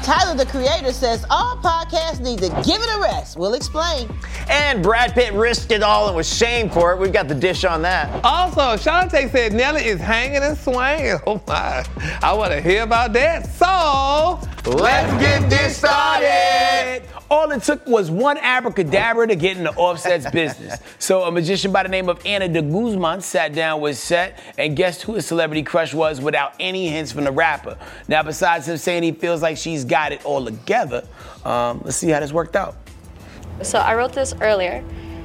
Tyler, the Creator, says all podcasts need to give it a rest. We'll explain. And Brad Pitt risked it all and was shamed for it. We've got the dish on that. Also, Shantae said Nelly is hanging and swinging. Oh my, I want to hear about that. So, let's get this started. All it took was one abracadabra to get into Offset's business. So a magician by the name of Ana de Guzman sat down with Set and guessed who his celebrity crush was without any hints from the rapper. Now, besides him saying he feels like she's got it all together, let's see how this worked out. So I wrote this earlier.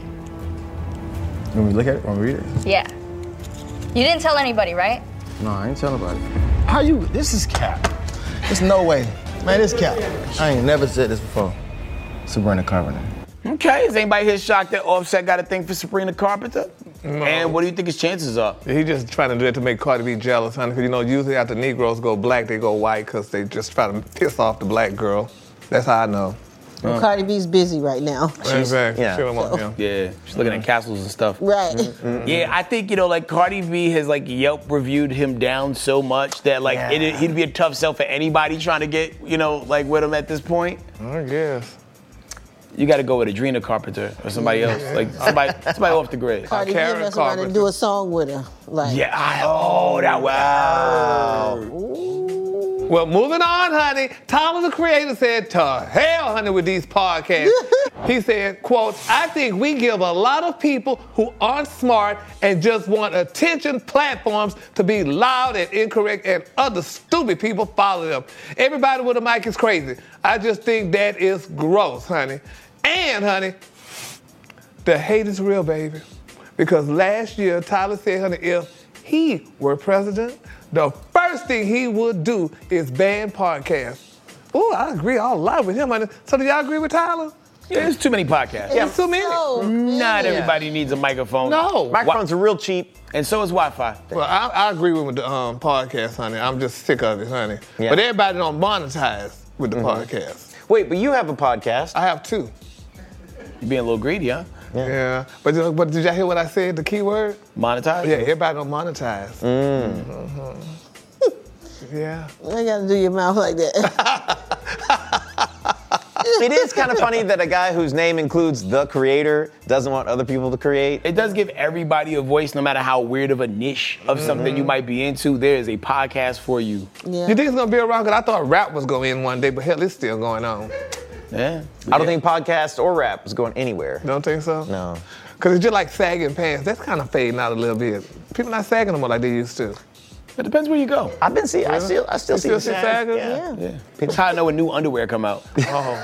When we look at it, when we read it? Yeah. You didn't tell anybody, right? No, I ain't telling nobody. How you? This is cap. There's no way. Man, this cap. I ain't never said this before. Sabrina Carpenter. Okay, is anybody here shocked that Offset got a thing for Sabrina Carpenter? No. And what do you think his chances are? He just trying to do it to make Cardi B jealous, honey. Because, you know, usually after Negroes go black, they go white because they just try to piss off the black girl. That's how I know. Well, Cardi B's busy right now. Exactly. Yeah. Yeah, she's looking at castles and stuff. Right. Mm-hmm. Yeah, I think, you know, like Cardi B has like Yelp reviewed him down so much that like he'd be a tough sell for anybody trying to get, you know, like with him at this point. I guess. You got to go with Adrena Carpenter or somebody else, like somebody off the grid. Cardi B mess around and do a song with her. Like, yeah. That wow. Well, moving on, honey. Tyler, the Creator, said, to hell, honey, with these podcasts. He said, quote, I think we give a lot of people who aren't smart and just want attention platforms to be loud and incorrect, and other stupid people follow them. Everybody with a mic is crazy. I just think that is gross, honey. And, honey, the hate is real, baby. Because last year, Tyler said, honey, if he were president, the first thing he would do is ban podcasts. Oh, I agree a lot with him, honey. So do y'all agree with Tyler? Yeah, there's too many podcasts. Yeah, too many. Not everybody needs a microphone. No. Microphones are real cheap. And so is Wi-Fi. Well, I agree with the podcast, honey. I'm just sick of it, honey. Yeah. But everybody don't monetize with the podcast. Wait, but you have a podcast. I have two. You're being a little greedy, huh? Yeah. But did y'all hear what I said, the key word? Monetize? Yeah, everybody don't monetize. Yeah. I gotta do your mouth like that. It is kind of funny that a guy whose name includes the Creator doesn't want other people to create. It does give everybody a voice, no matter how weird of a niche of something you might be into. There is a podcast for you. Yeah. You think it's gonna be around? Because I thought rap was going to end one day, but hell, it's still going on. Yeah. I don't think podcast or rap is going anywhere. Don't think so? No. Because it's just like sagging pants. That's kind of fading out a little bit. People not sagging no more like they used to. It depends where you go. I've been seeing. I still see the saggers. Yeah. It's hard to know when new underwear come out. All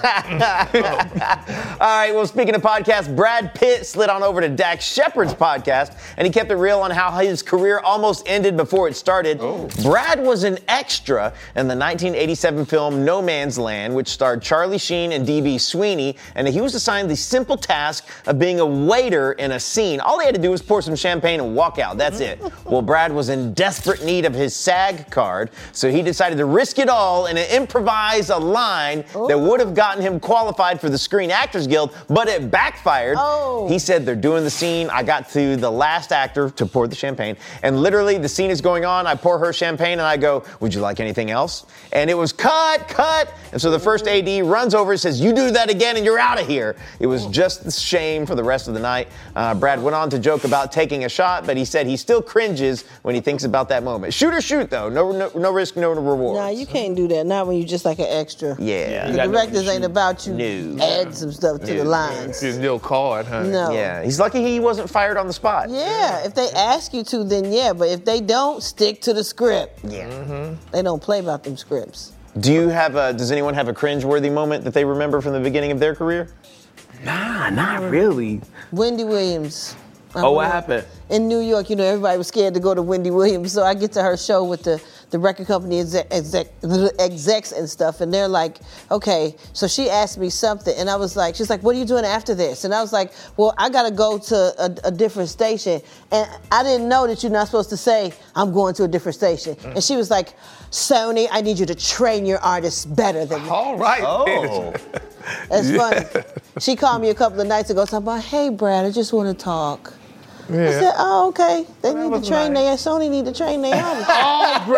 right, well, speaking of podcasts, Brad Pitt slid on over to Dax Shepard's podcast, and he kept it real on how his career almost ended before it started. Brad was an extra in the 1987 film No Man's Land, which starred Charlie Sheen and D.B. Sweeney, and he was assigned the simple task of being a waiter in a scene. All he had to do was pour some champagne and walk out. That's it. Well, Brad was in desperate need of his SAG card, so he decided to risk it all and improvise a line that would have gotten him qualified for the Screen Actors Guild, but it backfired. He said, they're doing the scene. I got to the last actor to pour the champagne, and literally the scene is going on. I pour her champagne and I go, would you like anything else? And it was cut. And so the first AD runs over and says, you do that again and you're out of here. It was just the shame for the rest of the night. Brad went on to joke about taking a shot, but he said he still cringes when he thinks about that moment. Shoot or shoot, though. No risk, no reward. Nah, you can't do that. Not when you're just like an extra. Yeah. The directors ain't about you. Add some stuff to the lines. It's your card, honey. No. Yeah. He's lucky he wasn't fired on the spot. Yeah. If they ask you to, then yeah. But if they don't, stick to the script. Yeah. They don't play about them scripts. Does anyone have a cringe-worthy moment that they remember from the beginning of their career? Nah, not really. Wendy Williams. What happened? In New York, everybody was scared to go to Wendy Williams, so I get to her show with the record company execs and stuff, and they're like, okay, so she asked me something, and I was like, she's like, what are you doing after this? And I was like, well, I gotta go to a different station, and I didn't know that you're not supposed to say, I'm going to a different station. And she was like, Sony, I need you to train your artists better than me. All right. That's funny. She called me a couple of nights ago talking about, hey, Brad, I just want to talk. I said, oh, okay. They need to train Sony need to train their artists. Oh, Brad, that's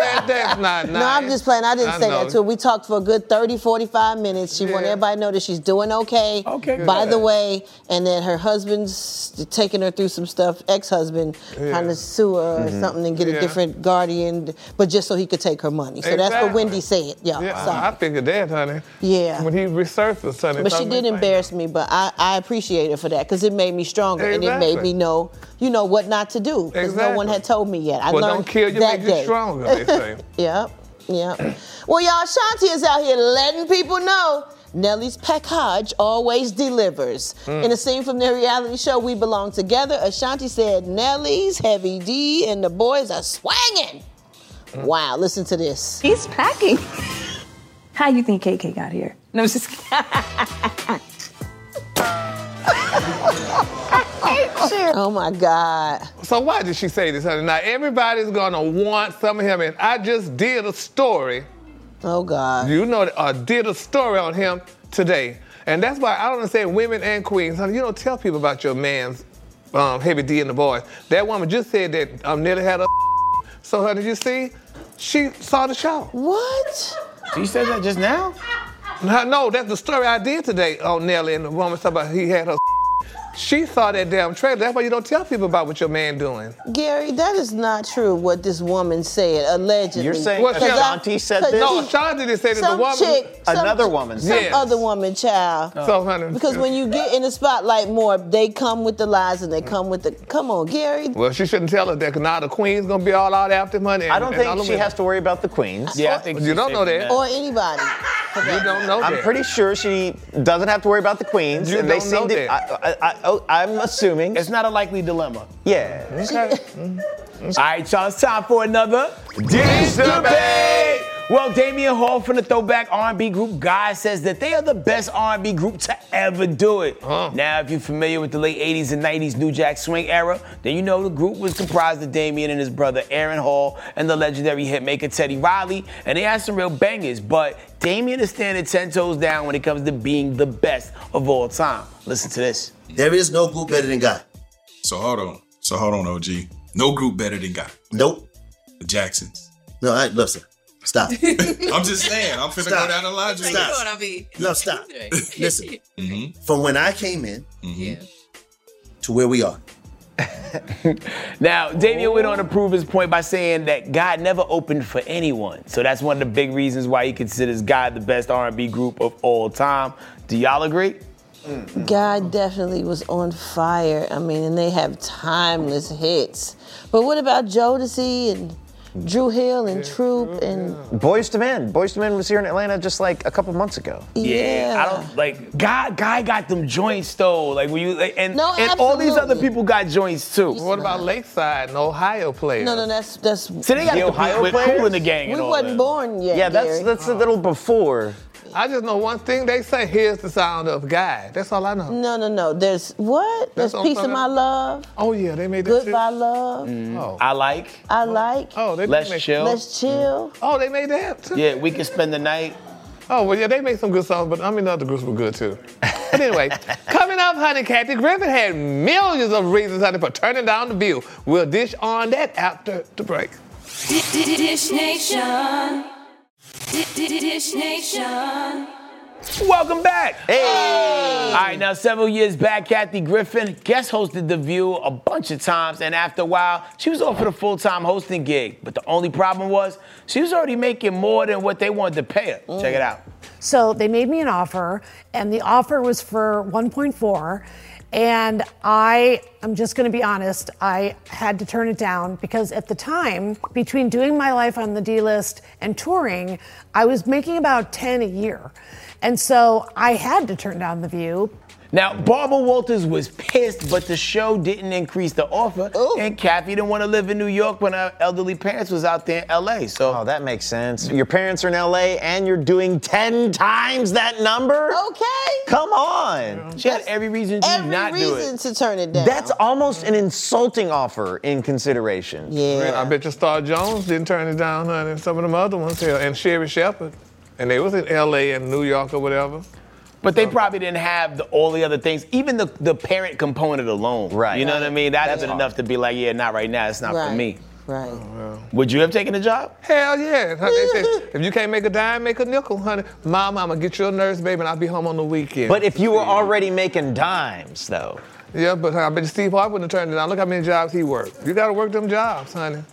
That's not nice. No, I'm just playing. I didn't say know. that to her. We talked for a good 30, 45 minutes. She wanted everybody to know that she's doing okay. Okay, good. By the way, and then her husband's taking her through some stuff, ex-husband, trying to sue her or something and get a different guardian, but just so he could take her money. So that's what Wendy said. Yeah, I figured that, honey. Yeah. When he resurfaced, honey. But she did embarrass me, but I appreciate her for that because it made me stronger and it made me know, what not to do because no one had told me yet. I learned don't kill you, that make day. you stronger, they say. Yep. Well, y'all, Shanti is out here letting people know Nelly's package always delivers. In a scene from their reality show, We Belong Together, Ashanti said, Nelly's, Heavy D, and the boys are swanging. Wow, listen to this. He's packing. How you think KK got here? No, just Oh my God. So why did she say this, honey? Now everybody's gonna want some of him, and I just did a story. Oh God. Did a story on him today, and that's why I don't understand women and queens. Honey, you don't tell people about your man's Heavy D and the boys. That woman just said that Nelly had a. So honey, you see, she saw the show. What? She said that just now? No, that's the story I did today on Nelly and the woman talking about he had her. She saw that damn trailer. That's why you don't tell people about what your man doing. Gary, that is not true what this woman said, allegedly. You're saying Ashanti said this? No, Ashanti didn't say that. The woman. Another woman. Some other woman, child. So, honey. Because when you get in the spotlight more, they come with the lies and they come with the. Come on, Gary. Well, she shouldn't tell her that because now the queen's going to be all out after money. I don't think she has to worry about the queens. Yeah, I think you don't know that. Or anybody. You don't know that. I'm pretty sure she doesn't have to worry about the queens. You and they don't know seem to, I'm assuming. It's not a likely dilemma. Yeah. All right, y'all, it's time for another Dish Debate. Well, Damian Hall from the throwback R&B group Guy says that they are the best R&B group to ever do it. Now, if you're familiar with the late 80s and 90s New Jack Swing era, then you know the group was comprised of Damian and his brother Aaron Hall and the legendary hitmaker Teddy Riley, and they had some real bangers, but Damian is standing 10 toes down when it comes to being the best of all time. Listen to this. There is no group better than Guy. So hold on, OG. No group better than Guy. Nope. The Jacksons. No, listen. Stop. I'm just saying. I'm finna go down the line. Stop. No, stop. Listen. From when I came in to where we are. Now, Damian went on to prove his point by saying that God never opened for anyone. So that's one of the big reasons why he considers God the best R&B group of all time. Do y'all agree? Guy definitely was on fire. I mean, and they have timeless hits. But what about Jodeci and Drew Hill and Troop and Boyz II Men. Boyz II Men was here in Atlanta just like a couple months ago. Yeah, I don't like Guy got them joints though. Like when you and all these other people got joints too. What about Lakeside and Ohio players? No, that's so they got the Ohio with players? Kool in the Gang. we And all wasn't that. born yet. Yeah, that's a little before. I just know one thing. They say, here's the sound of Guy. That's all I know. No. There's what? There's That's Piece on of My Love. Oh, yeah, they made that Goodbye Love. Oh. I like. Oh, they Let's made chill. Let's Chill. Oh, they made that too? Yeah, We Can Spend the Night. Oh, well, yeah, they made some good songs, but I mean, the other groups were good too. But anyway, coming up, honey, Kathy Griffin had millions of reasons, honey, for turning down the View. We'll dish on that after the break. Dish Nation. Dish Nation. Welcome back. Hey. All right, now several years back, Kathy Griffin guest hosted The View a bunch of times, and after a while, she was offered a full-time hosting gig. But the only problem was she was already making more than what they wanted to pay her. Check it out. So they made me an offer, and the offer was for 1.4. And I'm just going to be honest, I had to turn it down because at the time, between doing my life on the D-list and touring, I was making about 10 a year. And so I had to turn down The View. Now, Barbara Walters was pissed, but the show didn't increase the offer. Ooh. And Kathy didn't want to live in New York when her elderly parents was out there in L.A. So, that makes sense. Your parents are in L.A. and you're doing 10 times that number? Okay. Come on. She had every reason to not do it. Every reason to turn it down. That's almost an insulting offer in consideration. Man, I bet you Star Jones didn't turn it down, honey, and some of them other ones here, and Sherry Shepherd. And they was in L.A. and New York or whatever. But they probably didn't have all the other things, even the parent component alone. Right. You know what I mean? That'd have That's been hard. enough to be like, yeah, not right now. It's not for me. Right. Would you have taken the job? Hell yeah. They said, if you can't make a dime, make a nickel, honey. Mom, I'm going to get you a nurse, baby, and I'll be home on the weekend. But if you were already making dimes, though. Yeah, but I bet Steve Harvey wouldn't have turned it down. Look how many jobs he worked. You got to work them jobs, honey.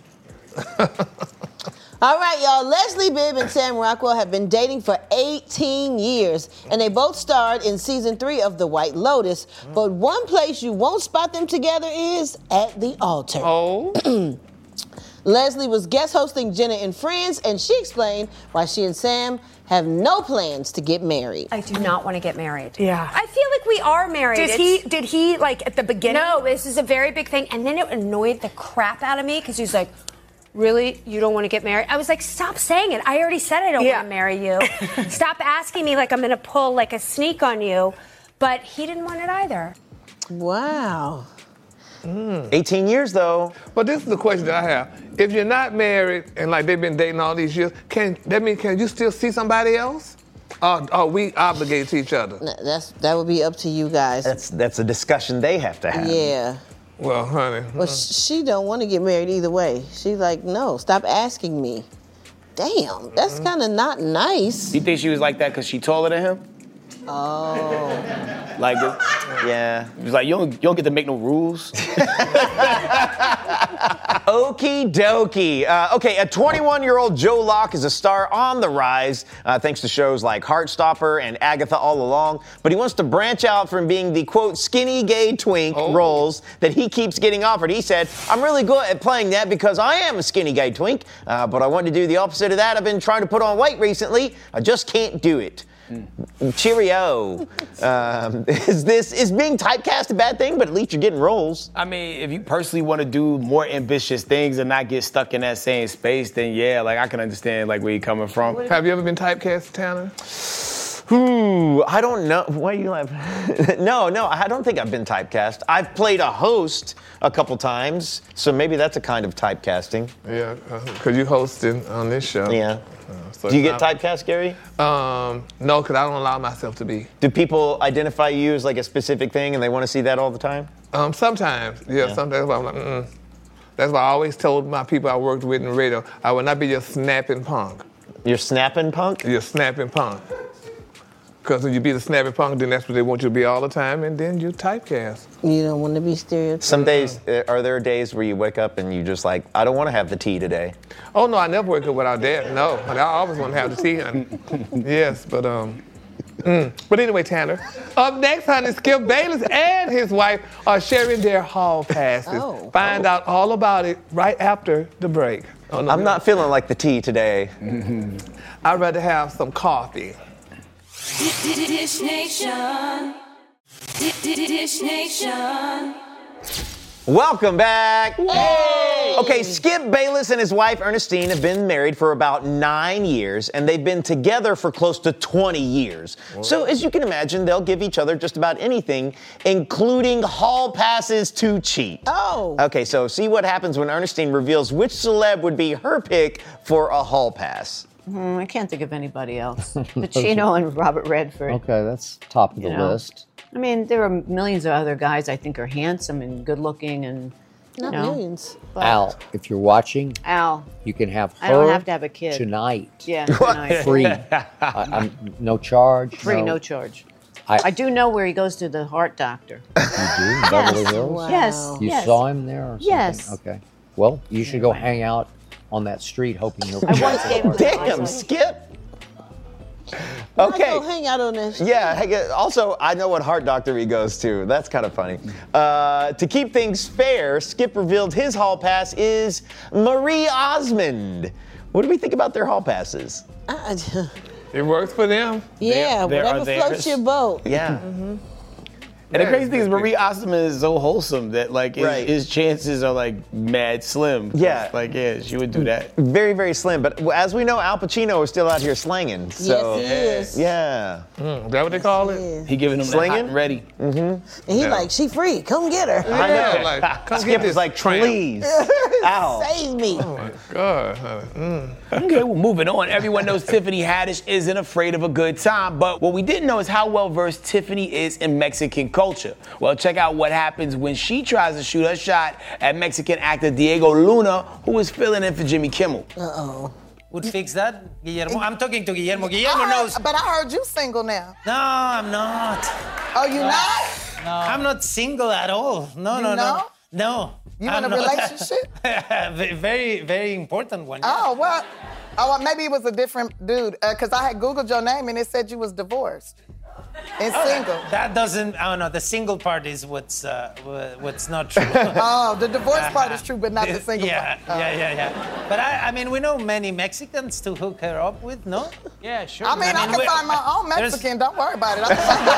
All right, y'all. Leslie Bibb and Sam Rockwell have been dating for 18 years, and they both starred in season 3 of The White Lotus. But one place you won't spot them together is at the altar. Oh. Leslie was guest hosting Jenna and Friends, and she explained why she and Sam have no plans to get married. I do not want to get married. Yeah. I feel like we are married. Did he like at the beginning? No, this is a very big thing. And then it annoyed the crap out of me because he's like, really? You don't want to get married? I was like, stop saying it. I already said I don't want to marry you. Stop asking me like I'm going to pull like a sneak on you. But he didn't want it either. Wow. 18 years, though. But this is the question that I have. If you're not married and like they've been dating all these years, can you still see somebody else? Are we obligated to each other? That would be up to you guys. That's a discussion they have to have. Yeah. Well, honey. Well, she don't want to get married either way. She's like, no, stop asking me. Damn, that's kind of not nice. You think she was like that because she taller than him? Oh. Like, yeah. He's like, you don't get to make no rules. Okie dokie. Okay, a 21-year-old Joe Locke is a star on the rise thanks to shows like Heartstopper and Agatha All Along, but he wants to branch out from being the, quote, skinny gay twink roles that he keeps getting offered. He said, I'm really good at playing that because I am a skinny gay twink, but I want to do the opposite of that. I've been trying to put on weight recently. I just can't do it. Cheerio. Is being typecast a bad thing? But at least you're getting roles. I mean, if you personally want to do more ambitious things and not get stuck in that same space, then yeah, like I can understand like where you're coming from. Have you ever been typecast, Tanner? I don't know. Why are you laughing? No, I don't think I've been typecast. I've played a host a couple times, so maybe that's a kind of typecasting. Yeah, because you hosted on this show. Yeah. Do you get typecast, Gary? No, because I don't allow myself to be. Do people identify you as like a specific thing and they want to see that all the time? Sometimes, yeah. Sometimes I'm like, That's why I always told my people I worked with in radio, I would not be your snapping punk. You're snapping punk? You're snapping punk. Because when you be the snapping punk, then that's what they want you to be all the time, and then you typecast. You don't want to be stereotyped. Some days, are there days where you wake up and you just like, I don't want to have the tea today? Oh, no, I never wake up without that. No, I always want to have the tea, honey. Yes, but But anyway, Tanner, up next, honey, Skip Bayless and his wife are sharing their hall passes. Find out all about it right after the break. I'm not feeling like the tea today. I'd rather have some coffee. Dish Nation. Dish Nation. Welcome back. Hey! Okay, Skip Bayless and his wife Ernestine have been married for about 9 years, and they've been together for close to 20 years. Whoa. So as you can imagine, they'll give each other just about anything, including hall passes to cheat. Oh. Okay, so see what happens when Ernestine reveals which celeb would be her pick for a hall pass. I can't think of anybody else. Pacino and Robert Redford. Okay, that's top of the list. I mean, there are millions of other guys I think are handsome and good looking and, Not millions. Al, if you're watching, Al, you can have her I don't have to have a kid. tonight. Yeah, tonight. Free. No charge. Free, no charge. I do know where he goes to the heart doctor. You do? Beverly Hills? Wow. Yes. You saw him there or something? Yes. Okay. Well, you should go hang out on that street hoping you'll I once gave him Damn, Skip. Okay. Go hang out on this. Yeah. Also, I know what heart doctor he goes to. That's kind of funny. To keep things fair, Skip revealed his hall pass is Marie Osmond. What do we think about their hall passes? It works for them. Yeah, whatever floats your boat. Yeah. Mm-hmm. And the crazy thing is Marie Osmond is so wholesome that like his chances are like mad slim. Yeah. Like, she would do that. Very, very slim. But as we know, Al Pacino is still out here slanging. So, yes, he is. Yeah. Is that what they call it? He giving them Slinging? hot and ready. Mm-hmm. And he like, she free. Come get her. I know. Like, come Skip get this is like, tramp. please. Al. Save me. Oh, my God. Okay, well, moving on. Everyone knows Tiffany Haddish isn't afraid of a good time, but what we didn't know is how well versed Tiffany is in Mexican culture. Well, check out what happens when she tries to shoot her shot at Mexican actor Diego Luna, who is filling in for Jimmy Kimmel. Uh-oh. Would fix that, Guillermo? I'm talking to Guillermo. Guillermo knows. But I heard you single now. No, I'm not. Oh, you not? No. I'm not single at all. No. No. You in a relationship? Very, very important one. Oh, well. Oh, well, maybe it was a different dude. Because I had Googled your name and it said you was divorced. And single. That doesn't, I don't know, the single part is what's not true. Oh, the divorce part is true, but not the single part. Yeah. But I mean, we know many Mexicans to hook her up with, no? Yeah, sure. I mean, I can find my own Mexican. Don't worry about it.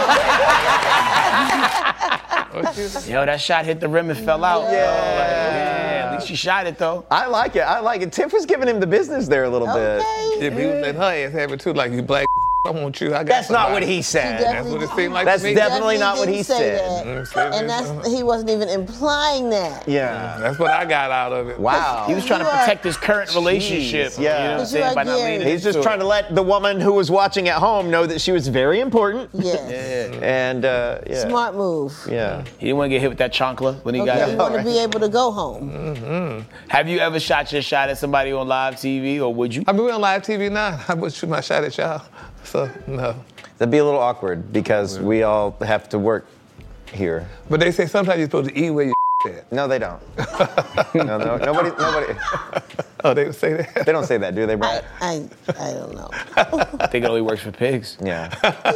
Yo, that shot hit the rim and fell out. Yeah, at least she shot it, though. I like it. Tiff was giving him the business there a little bit. Yeah, but he was letting her ass have it too, like, you black I want you. I got That's somebody. not what he said. That's what it seemed like That's to me. definitely not what he said. And he wasn't even implying that. Yeah. That's what I got out of it. Wow. He was trying to protect his current relationship. Yeah. You know what I'm saying? By not leaning He's just into trying to let the woman who was watching at home know that she was very important. Yes. And, yeah. Smart move. Yeah. He didn't want to get hit with that chancla when he got You it. want to be able to go home. Mm-hmm. Have you ever shot your shot at somebody on live TV, or would you? I mean, we're on live TV now. I would shoot my shot at y'all. So, no. That'd be a little awkward because we all have to work here. But they say sometimes you're supposed to eat where you at. No, they don't. No, nobody. Oh, they would say that? They don't say that, do they, Brad? I don't know. I think it only works for pigs. Yeah.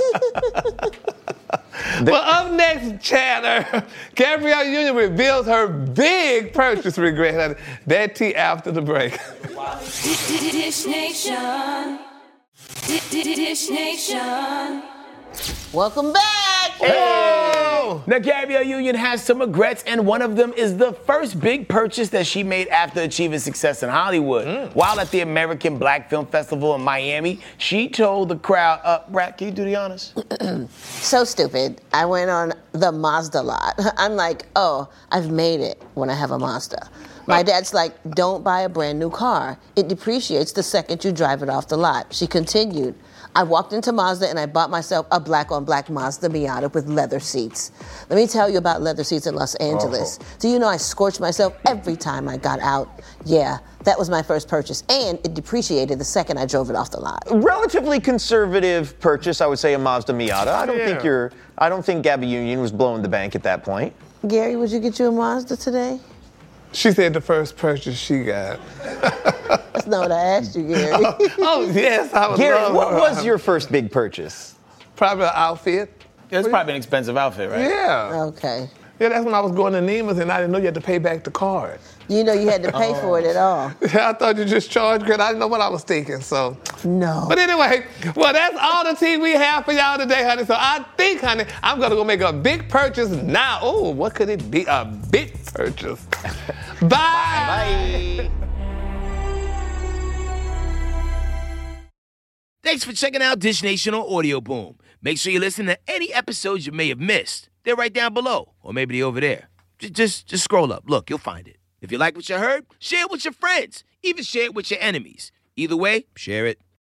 Well, up next, chatter, Gabrielle Union reveals her big purchase regret. That tea after the break. Dish Nation. Dish Nation. Welcome back. Hey! Now, Gabrielle Union has some regrets, and one of them is the first big purchase that she made after achieving success in Hollywood. While at the American Black Film Festival in Miami, she told the crowd, Brad, can you do the honors? So stupid. I went on the Mazda lot. I'm like, oh, I've made it when I have a Mazda. My dad's like, don't buy a brand new car. It depreciates the second you drive it off the lot. She continued, I walked into Mazda and I bought myself a black-on-black Mazda Miata with leather seats. Let me tell you about leather seats in Los Angeles. Do you know I scorched myself every time I got out? Yeah, that was my first purchase, and it depreciated the second I drove it off the lot. Relatively conservative purchase, I would say, a Mazda Miata. I don't think Gabby Union was blowing the bank at that point. Gary, would you get you a Mazda today? She said the first purchase she got. That's not what I asked you, Gary. Oh, yes, I was. Gary, what was your first big purchase? Probably an outfit. It's probably an expensive outfit, right? Yeah. Okay. Yeah, that's when I was going to Neiman's and I didn't know you had to pay back the card. You know you had to pay for it at all. Yeah, I thought you just charged, because I didn't know what I was thinking, so. No. But anyway, well, that's all the tea we have for y'all today, honey. So I think, honey, I'm going to go make a big purchase now. Oh, what could it be? A big purchase. Bye. Bye. Thanks for checking out Dish Nation on Audio Boom. Make sure you listen to any episodes you may have missed. They're right down below, or maybe they're over there. Just scroll up. Look, you'll find it. If you like what you heard, share it with your friends. Even share it with your enemies. Either way, share it.